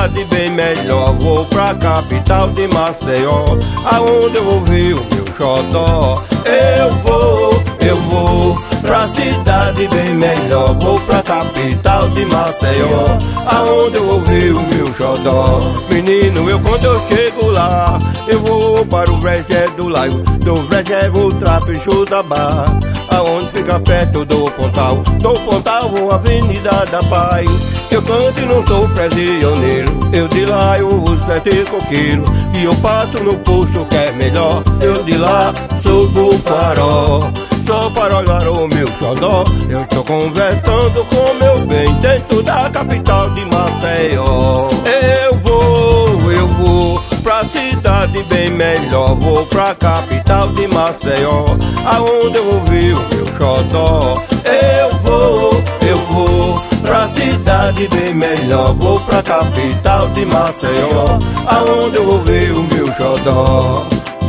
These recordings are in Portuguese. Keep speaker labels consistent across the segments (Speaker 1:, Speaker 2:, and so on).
Speaker 1: cidade bem melhor, vou pra capital de Maceió, aonde eu ouvi o meu xodó. Eu vou pra cidade bem melhor, vou pra capital de Maceió, aonde eu ouvi o meu xodó. Menino, quando eu chego lá, eu vou para o Brejé do Laio, do Brejé vou Trapicho da Barra, aonde fica perto do Pontal vou Avenida da Paz. Eu canto e não sou prisioneiro, eu de lá eu uso 7 coqueiros, e eu passo no posto que é melhor, eu de lá subo o farol. Só para olhar o meu xodó, eu tô conversando com meu bem dentro da capital de Maceió. Eu vou pra cidade bem melhor, vou pra capital de Maceió, aonde eu ouvi o meu xodó. Eu vou pra cidade bem melhor, vou pra capital de Maceió, aonde eu ouvi o meu xodó.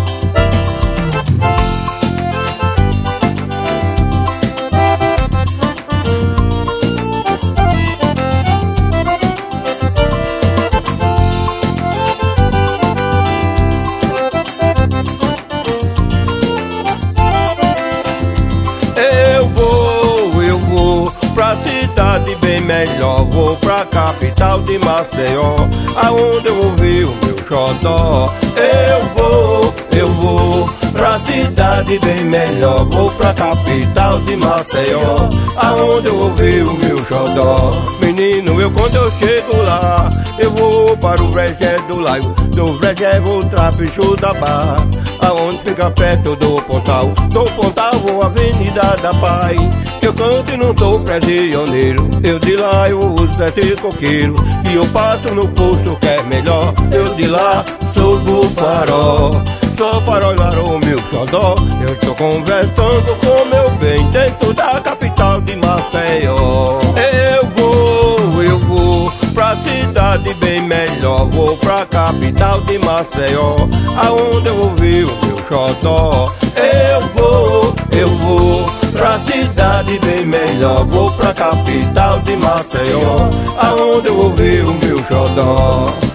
Speaker 1: Eu vou pra cidade bem melhor, vou pra capital de Maceió, aonde eu ouvi o meu xodó. Eu vou pra cidade bem melhor, vou pra capital de Maceió, aonde eu ouvi o meu xodó. Menino, quando eu chego lá, eu vou para o Brejé do Laio, do Brejé vou Trapicho da Barra, aonde fica perto do Pontal vou Avenida da Paz. Eu canto e não sou prisioneiro, eu de lá eu uso 7 coqueiros, e eu passo no posto que é melhor, eu de lá subo o farol. Só para olhar o meu xodó, eu tô conversando com meu bem dentro da capital de Maceió. Eu vou pra cidade bem melhor, vou pra capital de Maceió, aonde eu ouvi o meu xodó. Eu vou pra cidade bem melhor, vou pra capital de Maceió, aonde eu ouvi o meu xodó.